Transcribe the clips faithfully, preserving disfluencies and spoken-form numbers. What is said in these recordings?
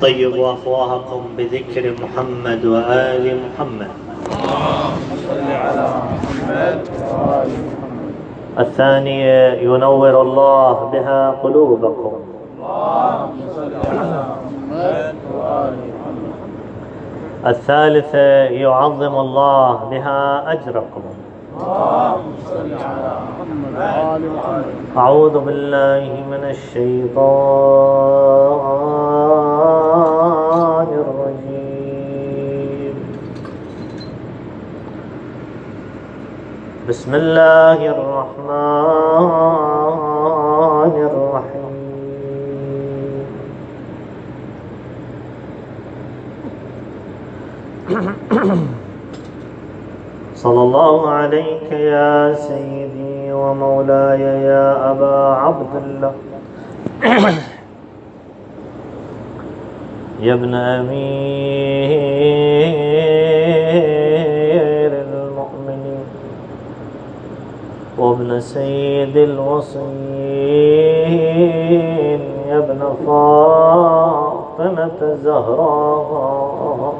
طيبوا أفواهكم بذكر محمد وآل محمد. اللهم صل على محمد وآل محمد. الثانية ينور الله بها قلوبكم. اللهم صل على محمد وآل محمد. الثالثة يعظم الله بها أجركم. اللهم صل على محمد وآل محمد. أعوذ بالله من الشيطان الرجيم. بسم الله الرحمن الرحيم. صلى الله عليك يا سيدي ومولاي يا أبا عبد الله يا ابن أمير المؤمنين وابن سيد الوصيين يا ابن فاطمة الزهراء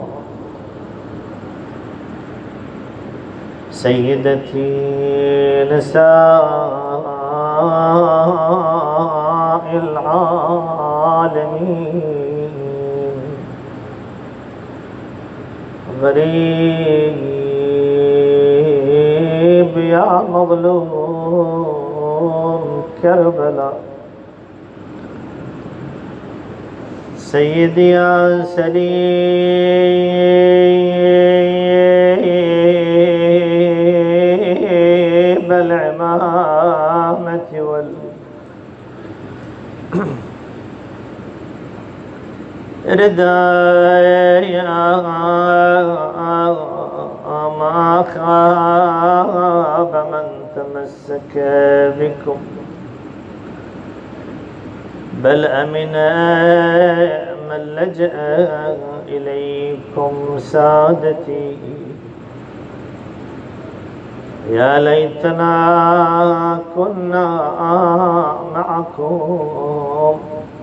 سيدتي نساء العالمين. غريب يا مظلوم كربلاء سيدي يا سليم العمامة وال ردايا ما خاب من تمسك بكم بل أمن من لجأ إليكم سادتي. يا ليتنا كنا معكم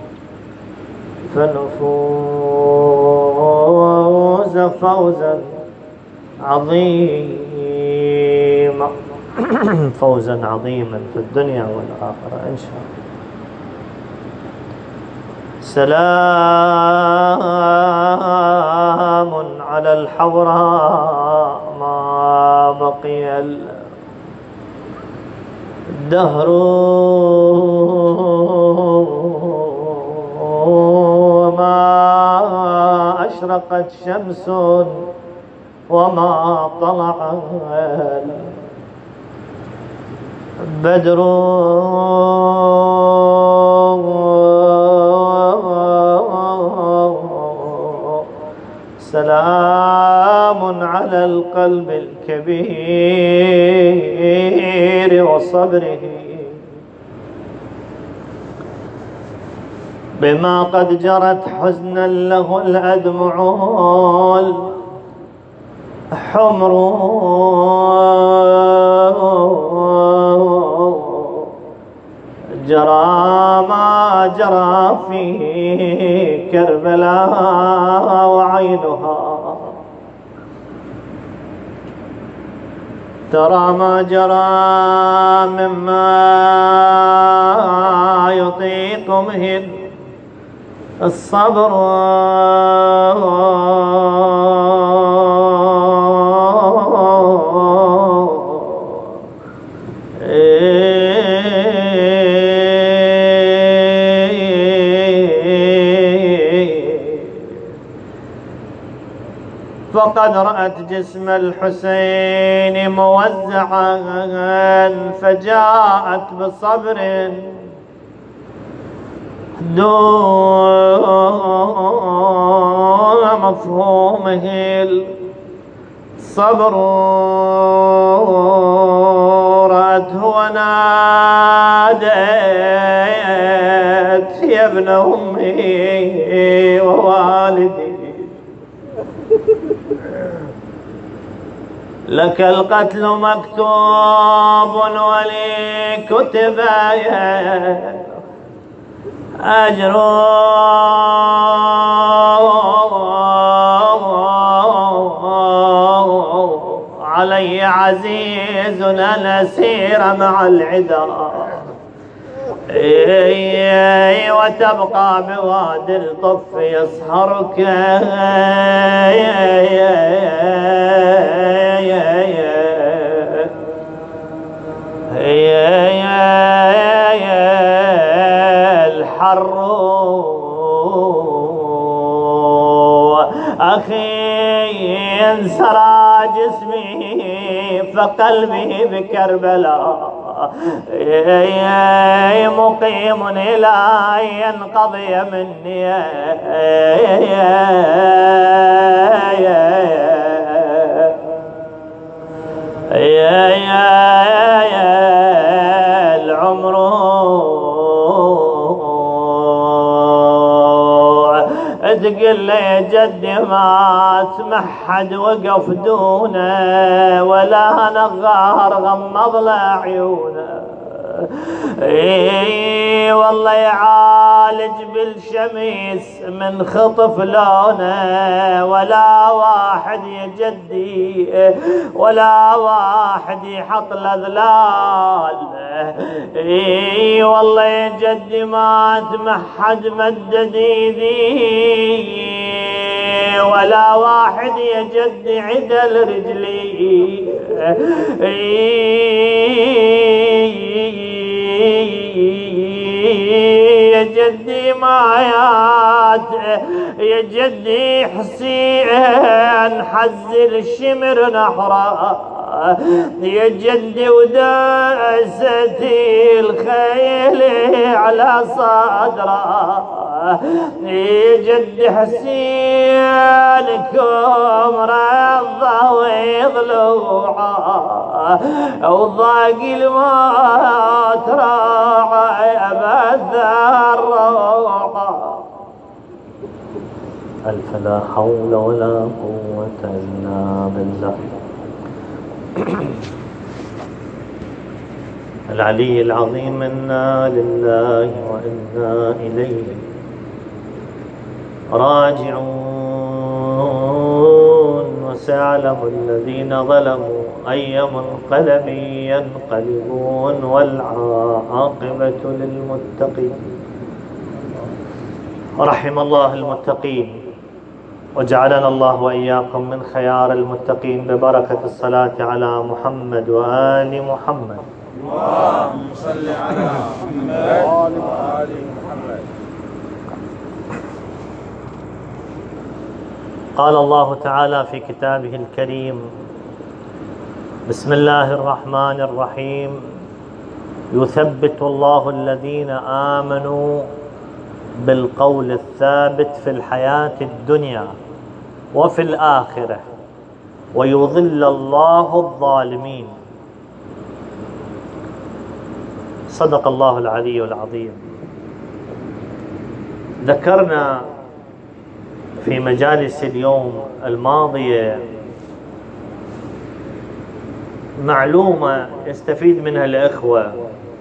فنفوز فوزا عظيما فوزا عظيما في الدنيا والآخرة إن شاء الله. سلام على الحوراء ما بقي الدهر وما أشرقت شمس وما طلع البدر. سلام على القلب الكبير وصبره بما قد جرت حزنا له الأدمع الحمر. جرى ما جرى في كربلاء وعينها ترى ما جرى مما يطيق به الصبر. فقد رأت جسم الحسين موزعا فجاءت بصبر دون مفهومه الصبر. رأته ونادت يا ابن أمي ووالدي لك القتل مكتوب ولي كتب أجر عزيزنا نسير مع العدا وتبقى بوادي الطف يصهرك الحر أخي انسرى جسمي فقلبي بكربلاء مقيم إلى أن ينقضي مني العمر تقل لي جدي ما تمحد وقف دونه ولا نغار غمض له عيونه اي والله يعالج بالشميس من خطف لونه ولا واحد يا جدي ولا واحد يحط له ذلال اي والله يا جدي ما تمحد مدد ايدي ولا واحد يا جدي عدل رجلي يا جدي مايات يا جدي حسين حزل الشمر نحره يا جدي وداستي الخيل على صدره يا جدي حسينكم رضى ويضلوعه وضاق الموت راعي أبد الروعه ألف لا حول ولا قوة إلا بالله العلي العظيم. إنا لله وإنا إليه راجعون وسيعلم الذين ظلموا أي منقلب ينقلبون والعاقبة للمتقين. رحم الله المتقين وجعلنا الله وإياكم من خيار المتقين ببركة الصلاة على محمد وآل محمد. اللهم صل على محمد وآل محمد. قال الله تعالى في كتابه الكريم: بسم الله الرحمن الرحيم. يثبت الله الذين آمنوا بالقول الثابت في الحياة الدنيا وفي الآخرة ويضل الله الظالمين. صدق الله العلي العظيم. ذكرنا في مجالس اليوم الماضية معلومة يستفيد منها الإخوة،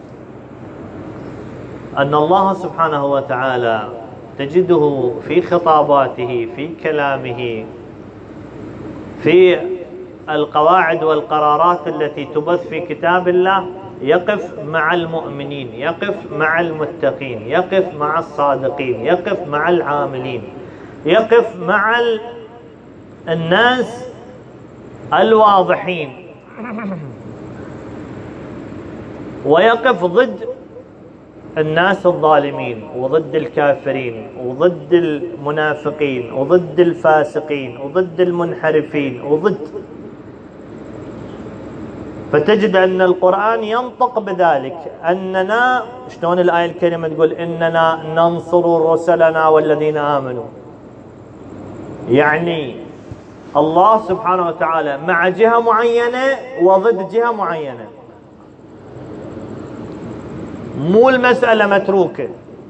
أن الله سبحانه وتعالى تجده في خطاباته في كلامه في القواعد والقرارات التي تبث في كتاب الله يقف مع المؤمنين، يقف مع المتقين، يقف مع الصادقين، يقف مع العاملين، يقف مع الناس الواضحين، ويقف ضد الناس الظالمين وضد الكافرين وضد المنافقين وضد الفاسقين وضد المنحرفين وضد. فتجد أن القرآن ينطق بذلك، أننا شلون الآية الكريمة تقول: إننا ننصر رسلنا والذين آمنوا. يعني الله سبحانه وتعالى مع جهة معينة وضد جهة معينة، مو المسألة متروكة.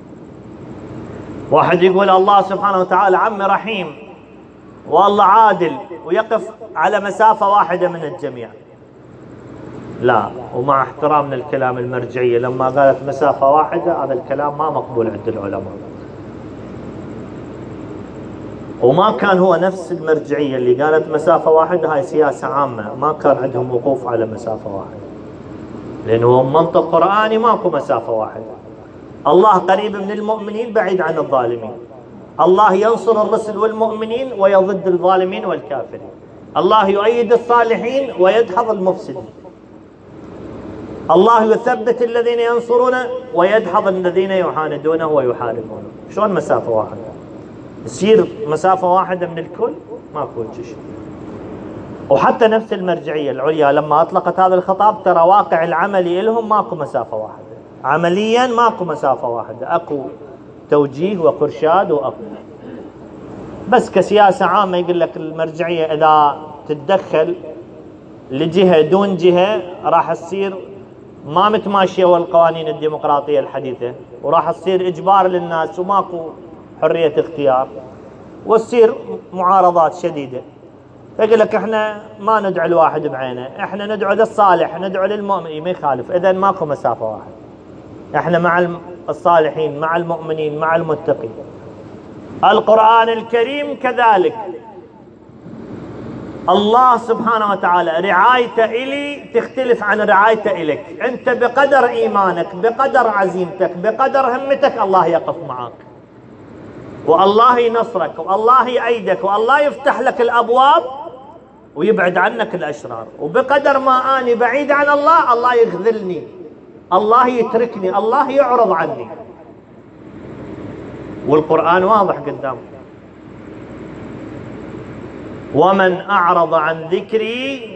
واحد يقول الله سبحانه وتعالى عمي رحيم والله عادل ويقف على مسافة واحدة من الجميع، لا. ومع احترامنا الكلام المرجعية لما قالت مسافة واحدة، هذا الكلام ما مقبول عند العلماء. وما كان هو نفس المرجعية اللي قالت مسافة واحدة، هاي سياسة عامة، ما كان عندهم وقوف على مسافة واحدة، لأنه منطق قرآني ماكو مسافة واحدة. الله قريب من المؤمنين بعيد عن الظالمين، الله ينصر الرسل والمؤمنين ويضد الظالمين والكافرين، الله يؤيد الصالحين ويدحض المفسدين، الله يثبت الذين ينصرونه ويدحض الذين يعاندونه ويحاربونه. شلون مسافة واحدة؟ يصير مسافة واحدة من الكل؟ ماكو شيء. وحتى نفس المرجعية العليا لما أطلقت هذا الخطاب ترى واقع العملي لهم ماكو مسافة واحدة، عمليا ماكو مسافة واحدة، أكو توجيه وقرشاد وأكو، بس كسياسة عامة يقول لك المرجعية إذا تتدخل لجهة دون جهة راح تصير ما متماشية والقوانين الديمقراطية الحديثة، وراح تصير إجبار للناس وماكو حرية اختيار، وتصير معارضات شديدة. فيقول لك احنا ما ندعو الواحد بعينه، احنا ندعو للصالح، ندعو للمؤمن، ما يخالف، اذا ماكو مسافة واحدة، احنا مع الصالحين، مع المؤمنين، مع المتقين. القرآن الكريم كذلك، الله سبحانه وتعالى رعايته إلي تختلف عن رعايته إليك، أنت بقدر إيمانك، بقدر عزيمتك، بقدر همتك الله يقف معك، والله ينصرك، والله يأيدك، والله يفتح لك الأبواب ويبعد عنك الأشرار. وبقدر ما أني بعيد عن الله الله يخذلني، الله يتركني، الله يعرض عني. والقرآن واضح قدامك: ومن أعرض عن ذكري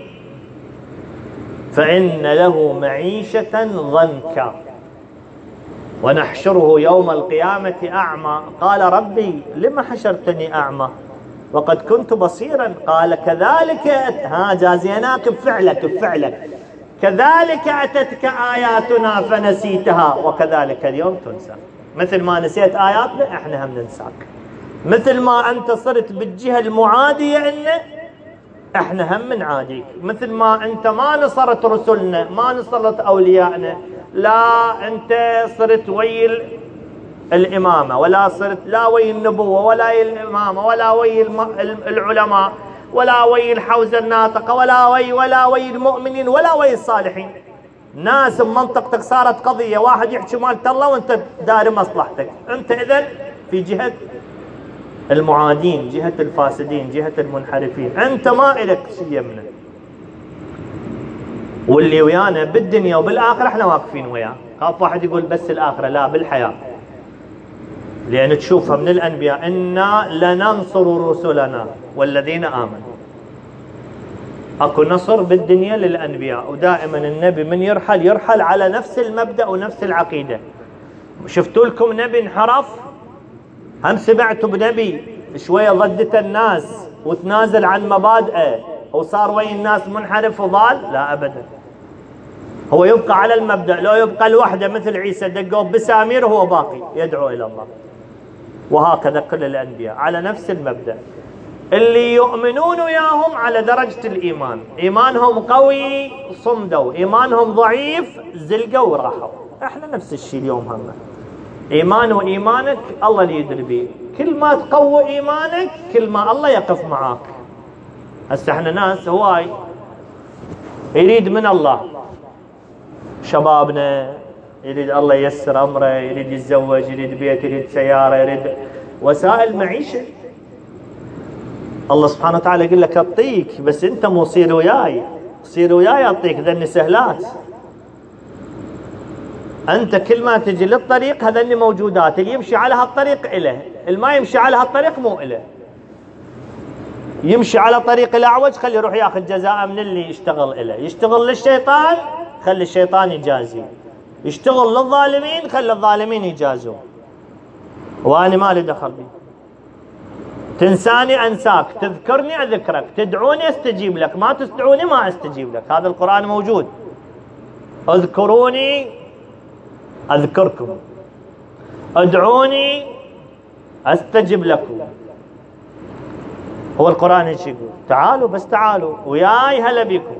فإن له معيشة ضنكا ونحشره يوم القيامة أعمى قال ربي لم حشرتني أعمى وقد كنت بصيرا قال كذلك أت... ها جازيناك بفعلك بفعلك كذلك أتتك آياتنا فنسيتها وكذلك اليوم تنسى. مثل ما نسيت آياتنا احنا هم ننساك، مثل ما أنت صرت بالجهة المعادية إن احنا هم نعاديك، مثل ما أنت ما نصرت رسلنا، ما نصرت أوليائنا، لا أنت صرت وي الإمامة، ولا صرت لا وي النبوة، ولا وي الإمامة، ولا وي العلماء، ولا وي الحوزة الناطقة، ولا وي ولا وي المؤمنين، ولا وي الصالحين. ناس بمنطقتك صارت قضية، واحد يحكي مالت الله وانت داري مصلحتك، انت اذن في جهة المعادين، جهة الفاسدين، جهة المنحرفين، انت ما الك شيء منه. واللي ويانا بالدنيا وبالآخرة احنا واقفين وياه. خاف واحد يقول بس الآخرة، لا، بالحياة، لأن تشوفها من الأنبياء: إنا لننصر رسلنا والذين آمنوا. اكو نصر بالدنيا للأنبياء، ودائما النبي من يرحل يرحل على نفس المبدأ ونفس العقيدة. شفتوا لكم نبي انحرف؟ هم سمعتوا بنبي شوية ضدت الناس وتنازل عن مبادئه وصار وين الناس منحرف وضال؟ لا أبدا، هو يبقى على المبدأ. لو يبقى الوحدة مثل عيسى دقوا بسامير هو باقي يدعو إلى الله. وهكذا كل الأنبياء على نفس المبدأ. اللي يؤمنون وياهم على درجة الإيمان، إيمانهم قوي صمدوا، إيمانهم ضعيف زلقوا وراحوا. احنا نفس الشيء اليوم هم، إيمان وإيمانك الله اللي يدري به، كل ما تقوي إيمانك كل ما الله يقف معاك. هسه احنا ناس هواي يريد من الله، شبابنا يريد الله ييسر أمره، يريد يتزوج، يريد بيت، يريد سيارة، يريد وسائل معيشة. الله سبحانه وتعالى يقول لك أعطيك، بس أنت مو صير وياي، صير وياي أعطيك، ذني سهلات. أنت كل ما تجي للطريق هذني موجودات، اللي يمشي على هالطريق إله، اللي ما يمشي على هالطريق مو إله. يمشي على طريق الأعوج خلي يروح ياخذ جزاء من اللي يشتغل إله، يشتغل للشيطان خلي الشيطان يجازيه، يشتغل للظالمين خلي الظالمين يجازوه. وأنا مالي دخل بي. تنساني أنساك، تذكرني أذكرك، تدعوني أستجيب لك، ما تدعوني ما أستجيب لك. هذا القرآن موجود: اذكروني أذكركم، ادعوني أستجب لكم. هو القرآن ايش يقول؟ تعالوا بس تعالوا وياي هلا بكم.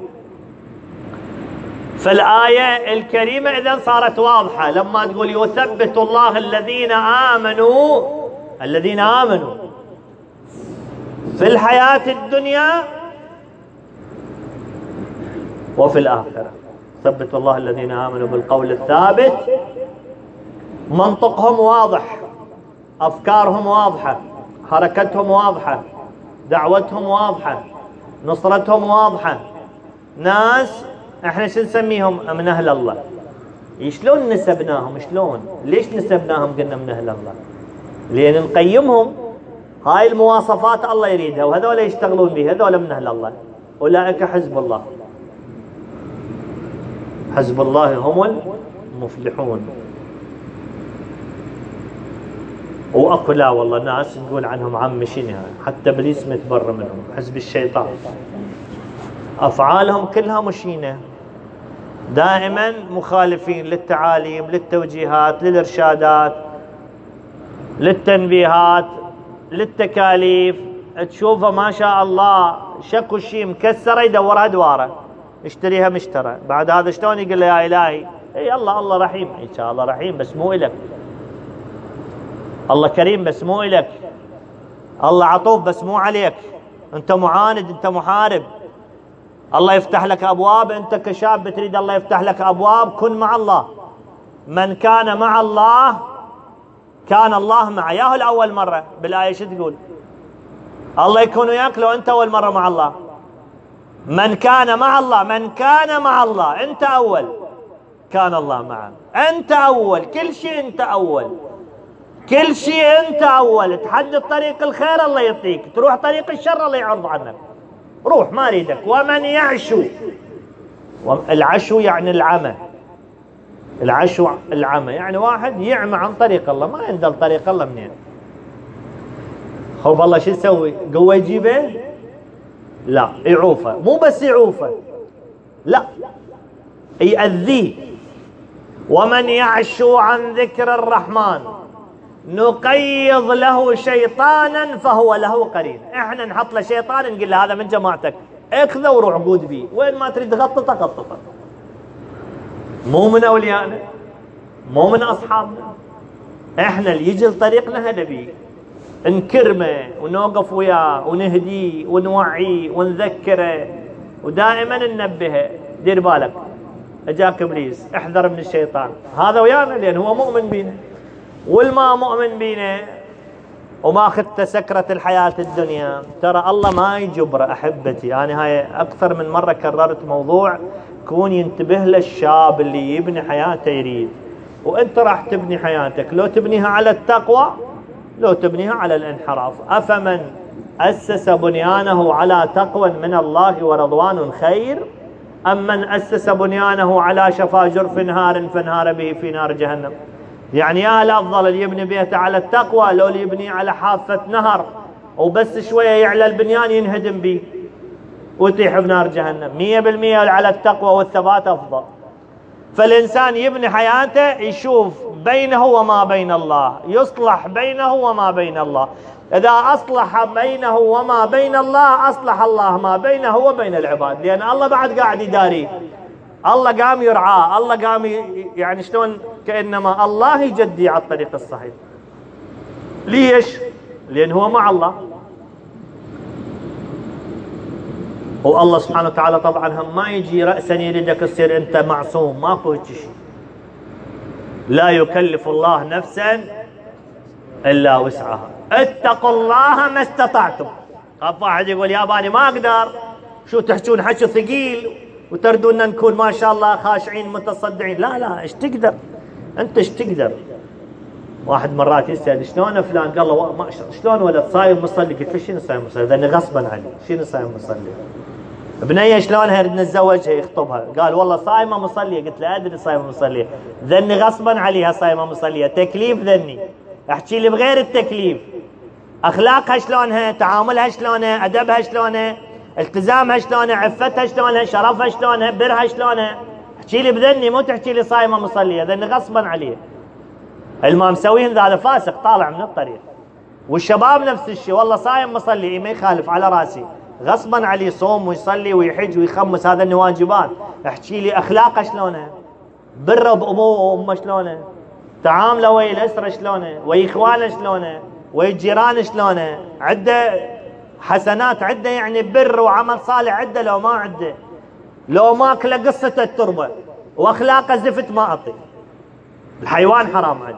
فالآية الكريمة إذن صارت واضحة لما تقول يثبت الله الذين آمنوا، الذين آمنوا في الحياة الدنيا وفي الآخرة. ثبت الله الذين آمنوا بالقول الثابت. منطقهم واضح، أفكارهم واضحة، حركتهم واضحة، دعوتهم واضحة، نصرتهم واضحة. ناس احنا شو نسميهم؟ من أهل الله. شلون نسبناهم؟ شلون؟ ليش نسبناهم قلنا من أهل الله؟ لأن نقيمهم هاي المواصفات الله يريدها، وهذول يشتغلون بها، هذول من أهل الله. أولئك حزب الله، حزب الله هم المفلحون. واكو لا والله ناس نقول عنهم عم شنو، حتى ابليس متبرى منهم، حزب الشيطان. افعالهم كلها مشينه، دائما مخالفين للتعاليم، للتوجيهات، للارشادات، للتنبيهات، للتكاليف. تشوفه ما شاء الله شكو شيء مكسره يدورها دواره، اشتريها مشترى. بعد هذا شلون يقول له يا الهي؟ اي الله الله رحيم، ان شاء الله رحيم بس مو الك. الله كريم بس مو الك. الله عطوف بس مو عليك. انت معاند، انت محارب. الله يفتح لك ابواب، انت كشاب بتريد الله يفتح لك ابواب، كن مع الله. من كان مع الله كان الله معه. ياهو الاول مره بالايه شو تقول؟ الله يكون وياك لو انت اول مره مع الله. من كان مع الله، من كان مع الله، انت اول كان الله معه. انت اول، كل شيء انت اول، كل شيء انت اول. تحدد طريق الخير الله يعطيك، تروح طريق الشر الله يعرض عنك. روح ما اريدك. ومن يعشو، العشو يعني العمى، العشو العمى يعني واحد يعمى عن طريق الله، ما يندل طريق الله منين. خوف الله شو يسوي؟ قوه يجيبه؟ لا، يعوفه. مو بس يعوفه، لا يأذيه. ومن يعشو عن ذكر الرحمن نقيض له شيطانا فهو له قرين. احنا نحط له شيطان نقول له هذا من جماعتك، اخذه وروح قود بيه، وين ما تريد غططه غططه. مو من اوليائنا، مو من اصحابنا. احنا اللي يجي لطريقنا هذا بيه، نكرمه ونوقف وياه ونهديه ونوعيه ونذكره، ودائما ننبهه. دير بالك اجاك ابليس، احذر من الشيطان. هذا ويانا لان هو مؤمن بينا. والما مؤمن بينا وماخذت سكرة الحياة الدنيا، ترى الله ما يجبره. احبتي يعني هاي اكثر من مرة كررت موضوع، كون ينتبه للشاب اللي يبني حياته يريد. وانت راح تبني حياتك، لو تبنيها على التقوى لو تبنيها على الانحراف. أفمن أسس بنيانه على تقوى من الله ورضوان خير أم من أسس بنيانه على شفا جرف نهار فانهار به في نار جهنم. يعني يا الأفضل اللي يبني بيته على التقوى لو اللي يبني على حافة نهر وبس شوية يعلى البنيان ينهدم به ويطيح بنار جهنم. مية بالمية على التقوى والثبات أفضل. فالإنسان يبني حياته يشوف بينه وما بين الله، يصلح بينه وما بين الله. إذا أصلح بينه وما بين الله أصلح الله ما بينه وبين العباد، لأن الله بعد قاعد يداري. الله قام يرعاه، الله قام يعني شلون كأنما الله يجدي على الطريق الصحيح. ليش؟ لأن هو مع الله. والله سبحانه وتعالى طبعا هم ما يجي رأسا يريدك تصير أنت معصوم، ماكو هيك شيء. لا يكلف الله نفسا إلا وسعها، اتقوا الله ما استطعتم. خاف واحد يقول يا باني ما أقدر، شو تحجون حكي ثقيل وتردون نكون ما شاء الله خاشعين متصدعين. لا لا، ايش تقدر أنت، ايش تقدر. واحد مرات يسأل شلون فلان، قال له ما شلون ولد صايم مصلي. قلت له شنو صايم مصلي؟ ذني غصبا علي. شنو صايم مصلي؟ بنيه شلونها نريد نتزوجها يخطبها، قال والله صايمه مصليه. قلت له ادري صايمه مصليه، ذني غصبا عليها صايمه مصليه، تكليف ذني. احكي لي بغير التكليف، اخلاقها شلونها، تعاملها شلونها، ادبها شلونها، التزامها شلونها، عفتها شلونها، شرفها شلونها، برها شلونها. احكي لي بذني، مو تحكي لي صايمه مصليه، ذني غصبا عليه. الما مسويهن هذا فاسق طالع من الطريق. والشباب نفس الشيء، والله صايم مصلي ما يخالف على راسي، غصبا عليه صوم ويصلي ويحج ويخمس، هذا الواجبات. احكي لي اخلاقه شلونها، بره بابوه وامه شلونها، تعامله ويا الاسره شلونها، ويا اخوانه شلونها، ويا الجيران شلونها، عنده حسنات عده يعني بر وعمل صالح عده، لو ما عده، لو ماكله قصته التربه واخلاقه زفت ما اعطي. الحيوان حرام عنه،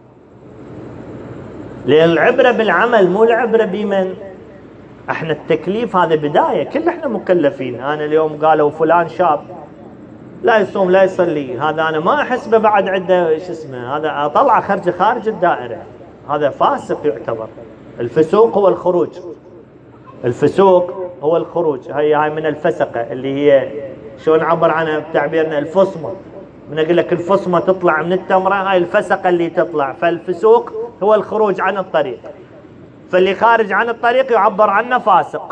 لان العبره بالعمل مو العبره بمن. احنا التكليف هذا بدايه، كل احنا مكلفين. انا اليوم قالوا فلان شاب لا يصوم لا يصلي، هذا انا ما احسبه بعد عنده شو اسمه، هذا اطلع خرج خارج الدائره، هذا فاسق يعتبر. الفسوق هو الخروج، الفسوق هو الخروج. هي هاي من الفسقه اللي هي شو نعبر عنها بتعبيرنا الفصمه. من اقول لك الفصمه تطلع من التمره، هاي الفسقه اللي تطلع. فالفسوق هو الخروج عن الطريق، فاللي خارج عن الطريق يعبر عنه فاسق.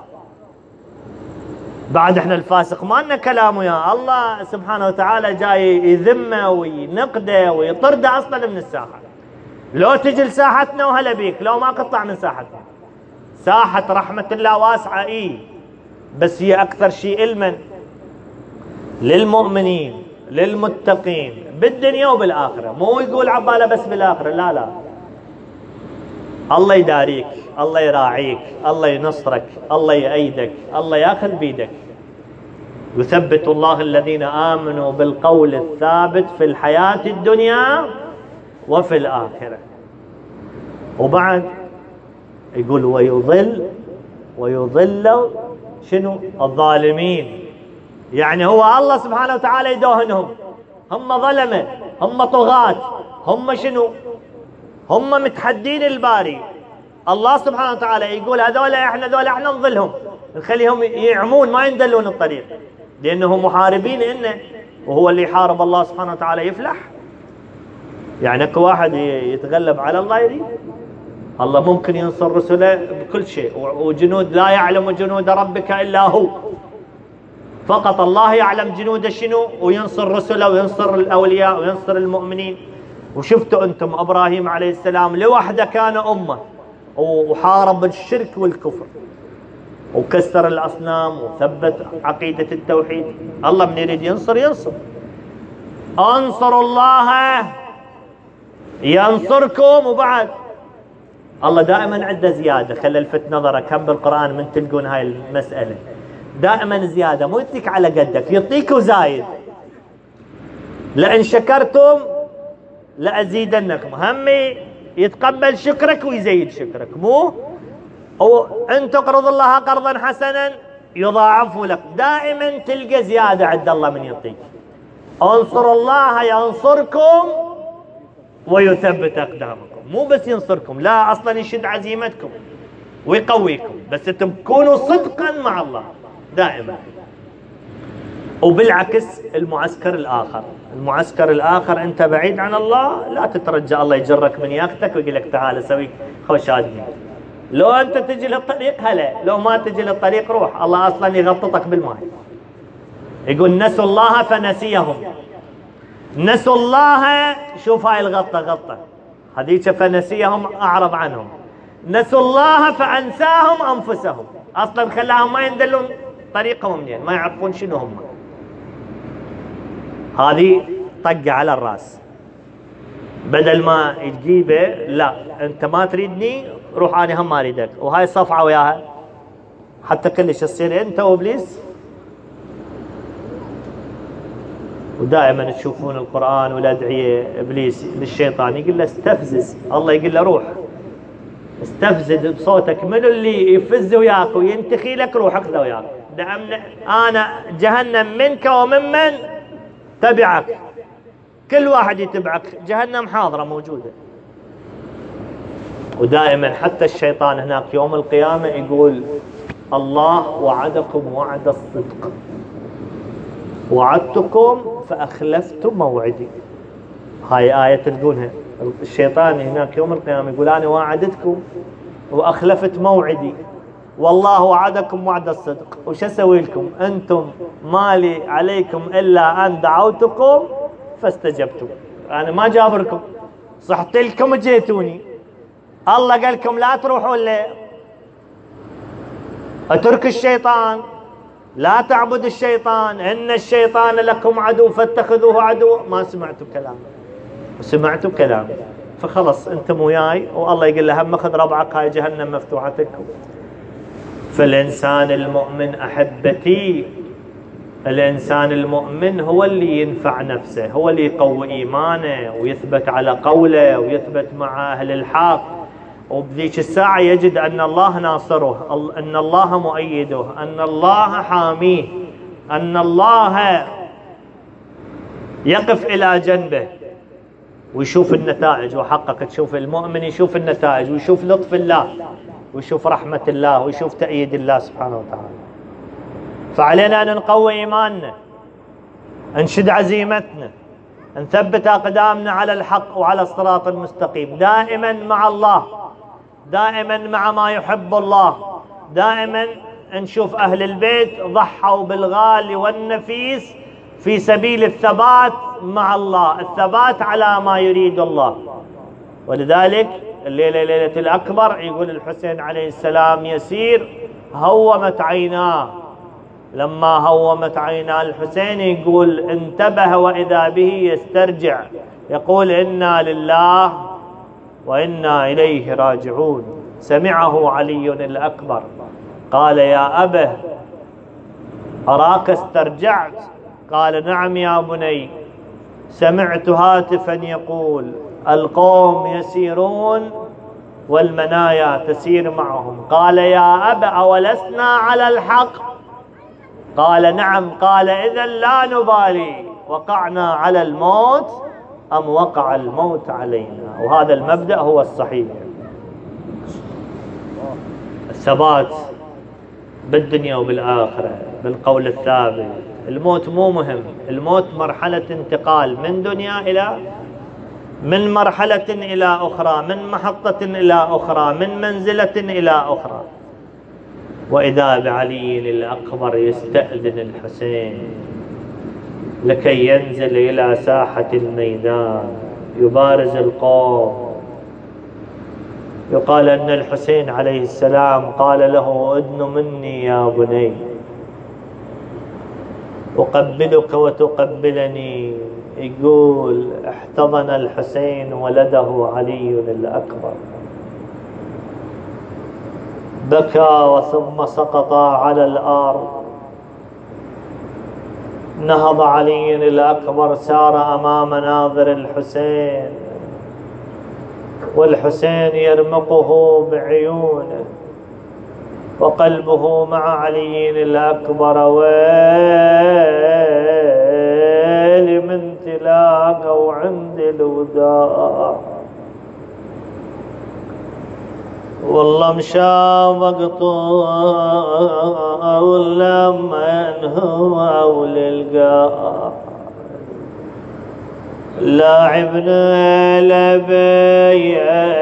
بعد احنا الفاسق ما لنا كلام وياه، الله سبحانه وتعالى جاي يذمه وينقده ويطرده اصلا من الساحه. لو تجي لساحتنا وهلا بيك، لو ما تطلع من ساحتنا. ساحه رحمه الله واسعه اي، بس هي اكثر شيء لمن؟ للمؤمنين للمتقين بالدنيا وبالاخره. مو يقول عباله بس بالاخره، لا لا، الله يداريك، الله يراعيك، الله ينصرك، الله يأيدك، الله ياخذ بيدك. يثبت الله الذين آمنوا بالقول الثابت في الحياة الدنيا وفي الآخرة. وبعد يقول ويضل ويضل شنو؟ الظالمين. يعني هو الله سبحانه وتعالى يدوهنهم، هم ظلمة، هم طغاة، هم شنو؟ هم متحدين الباري. الله سبحانه وتعالى يقول هذولا احنا ذولا احنا نظلهم، نخليهم يعمون ما يندلون الطريق، لانهم محاربين إنه، وهو اللي يحارب الله سبحانه وتعالى يفلح. يعني اكو واحد يتغلب على الله يريد. الله ممكن ينصر رسله بكل شيء، وجنود لا يعلم جنود ربك الا هو. فقط الله يعلم جنود شنو، وينصر رسله وينصر الاولياء وينصر المؤمنين. وشفتوا انتم ابراهيم عليه السلام لوحده كان امه، وحارب الشرك والكفر وكسر الاصنام وثبت عقيده التوحيد. الله من يريد ينصر ينصر. انصروا الله ينصركم. وبعد الله دائما عنده زياده. خلي الفت نظرك كم بالقران من تلقون هاي المساله، دائما زياده، مو يعطيك على قدك، يعطيك وزايد. لئن شكرتم لأزيدنكم، همي يتقبل شكرك ويزيد شكرك. مو أو أن تقرض الله قرضا حسنا يضاعفه لك، دائما تلقى زيادة عند الله من يعطيك. انصروا الله ينصركم ويثبت أقدامكم. مو بس ينصركم، لا، أصلا يشد عزيمتكم ويقويكم، بس تكونوا صدقا مع الله دائما. وبالعكس المعسكر الآخر، المعسكر الآخر أنت بعيد عن الله، لا تترجى الله يجرك من ياختك ويقول لك تعال سوي خوشادني. لو أنت تجي للطريق هلا، لو ما تجي للطريق روح، الله أصلا يغططك بالماء. يقول نسوا الله فنسيهم. نسوا الله، شوف هاي الغطة غطة هذيك، فنسيهم أعرض عنهم. نسوا الله فأنساهم أنفسهم، أصلا خلاهم ما يندلون طريقهم منين، ما يعرفون شنو هم. هذه طقة على الراس. بدل ما تجيبه، لا انت ما تريدني، روح انا هم ما اريدك، وهاي صفعه وياها حتى كلش تصير انت وابليس. ودائما تشوفون القران والادعيه ابليس للشيطان يقول له استفزز، الله يقول له روح استفزز بصوتك، من اللي يفز وياك وينتخي لك روح اخذه وياك. انا جهنم منك وممن تبعك، كل واحد يتبعك، جهنم حاضرة موجودة. ودائما حتى الشيطان هناك يوم القيامة يقول الله وعدكم وعد الصدق وعدتكم فأخلفتم موعدي. هاي آية تلقونها. الشيطان هناك يوم القيامة يقول أنا وعدتكم وأخلفت موعدي، والله وعدكم وعد الصدق، وش أسوي لكم أنتم؟ مالي عليكم إلا أن دعوتكم فاستجبتم. أنا ما جابركم، صحت لكم جيتوني. الله قال لكم لا تروحوا له، اترك الشيطان، لا تعبد الشيطان، إن الشيطان لكم عدو فاتخذوه عدو. ما سمعتوا كلامي، سمعتوا كلامي، فخلص أنتم وياي. والله يقول له هم خذ ربعك، هاي جهنم مفتوحة لكم. فالإنسان المؤمن أحبتي، الإنسان المؤمن هو اللي ينفع نفسه، هو اللي يقوي إيمانه ويثبت على قوله ويثبت مع أهل الحق، وبذيك الساعة يجد أن الله ناصره، أن الله مؤيده، أن الله حاميه، أن الله يقف إلى جنبه، ويشوف النتائج. وحقق تشوف المؤمن يشوف النتائج، ويشوف لطف الله، ويشوف رحمة الله، ويشوف تأييد الله سبحانه وتعالى. فعلينا أن نقوي إيماننا، نشد عزيمتنا، نثبت أقدامنا على الحق وعلى الصراط المستقيم، دائما مع الله، دائما مع ما يحب الله، دائما نشوف أهل البيت ضحوا بالغالي والنفيس في سبيل الثبات مع الله، الثبات على ما يريد الله. ولذلك الليلة ليلة الأكبر يقول الحسين عليه السلام يسير هومت عيناه، لما هومت عينا الحسين يقول انتبه وإذا به يسترجع، يقول إنا لله وإنا إليه راجعون. سمعه علي الأكبر قال يا أبه أراك استرجعت؟ قال نعم يا بني، سمعت هاتفا يقول القوم يسيرون والمنايا تسير معهم. قال يا أبا أولسنا على الحق؟ قال نعم. قال إذا لا نبالي وقعنا على الموت أم وقع الموت علينا. وهذا المبدأ هو الصحيح، الثبات بالدنيا وبالآخرة بالقول الثابت. الموت مو مهم، الموت مرحلة انتقال من دنيا إلى من مرحلة إلى أخرى، من محطة إلى أخرى، من منزلة إلى أخرى. وإذا بعلي الأكبر يستأذن الحسين لكي ينزل إلى ساحة الميدان يبارز القوم. يقال أن الحسين عليه السلام قال له أدن مني يا بني أقبلك وتقبلني. يقول احتضن الحسين ولده علي الأكبر، بكى وثم سقط على الأرض. نهض علي الأكبر سار أمام ناظر الحسين، والحسين يرمقه بعيونه وقلبه مع علي الأكبر. ويلي من تلاقوا عند الوداع، والله مشابق طول لما هو وللقاع. لاعبنا لبي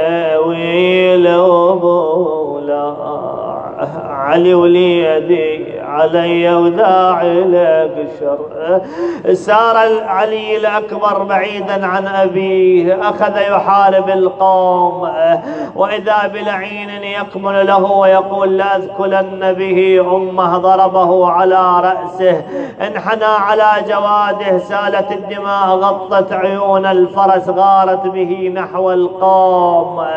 ويلوبولا علي وليدي علي وذاعي لك شر. سار علي الأكبر بعيدا عن أبيه، أخذ يحارب القوم، وإذا بلعين يكمل له ويقول لأذكلن به أمه. ضربه على رأسه، انحنى على جواده، سالت الدماء غطت عيون الفرس، غارت به نحو القوم.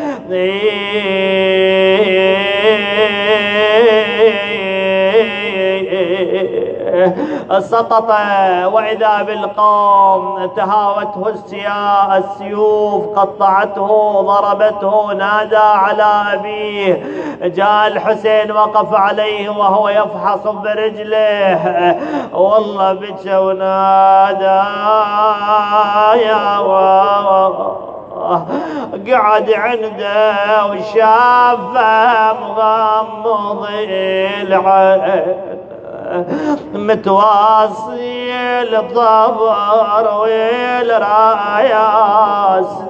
سقط وإذا بالقوم تهاوته السيوف، قطعته ضربته. نادى على أبيه، جاء الحسين وقف عليه وهو يفحص برجله، والله بكى ونادى يا قعد عنده وشافه مغمض العين، متواصي الضبر والراياس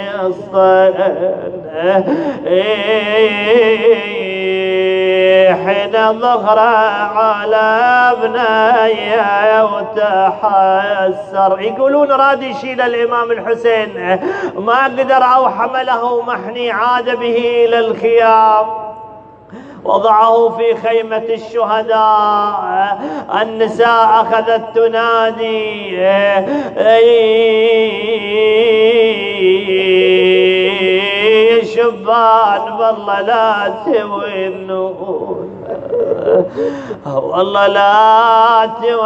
نصطن. حين ظهره على بنيه وتحسر. يقولون راد يشيل الإمام الحسين ما قدر، أو حمله محني عاد به إلى الخيام، وضعه في خيمة الشهداء. النساء أخذت تنادي الشبان بالله لا تونون، والله لا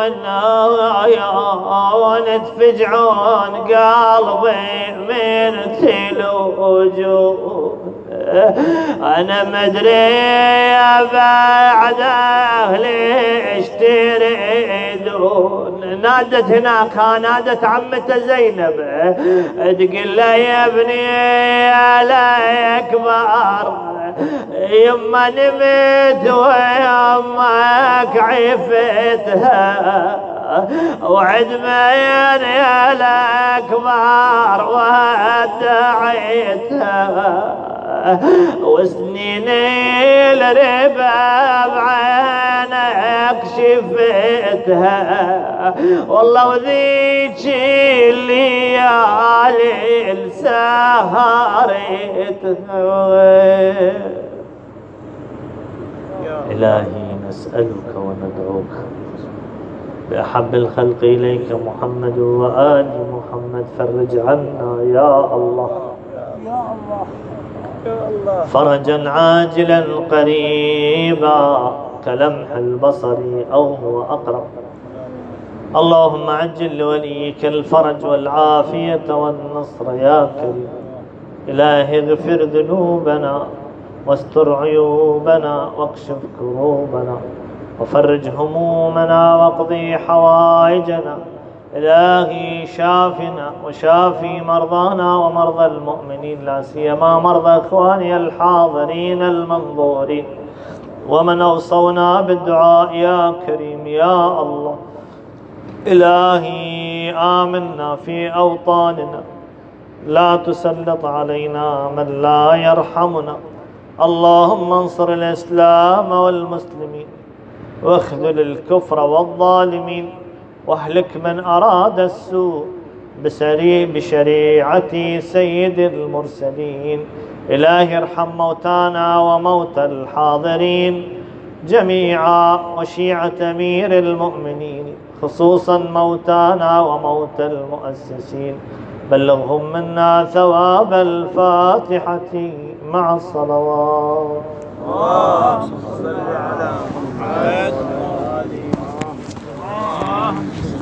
تونون تفجعون قلبي من تلوجون. أنا مدري بعد ليش تريدون. نادت هناك، نادت عمته زينب تقول له يا ابني عليك بار، يما نمت ويمك عفتها، وعد ما يا الأكبر ودعيتها، وسنين الربا بعينك شفتها، والله وذيك الليالي سهرتها. إلهي نسألك وندعوك بأحب الخلق إليك محمد وآل محمد، فرج عنا يا الله فرجا عاجلا قريبا كلمح البصر أو هو أقرب. اللهم عجل لوليك الفرج والعافية والنصر يا كريم. إلهي اغفر ذنوبنا واستر عيوبنا واكشف كروبنا وفرج همومنا واقضي حوائجنا. إلهي شافنا وشافي مرضانا ومرضى المؤمنين، لا سيما مرضى إخواني الحاضرين المنظورين، ومن أوصونا بالدعاء يا كريم يا الله. إلهي آمنا في أوطاننا، لا تسلط علينا من لا يرحمنا. اللهم انصر الإسلام والمسلمين واخذل الكفر والظالمين، واهلك من أراد السوء بشريعة سيد المرسلين. إلهي ارحم موتانا وموتى الحاضرين جميعا، وشيعة أمير المؤمنين خصوصا موتانا وموتى المؤسسين. بلغهم منا ثواب الفاتحة مع الصلوات. اللهم صل على محمد.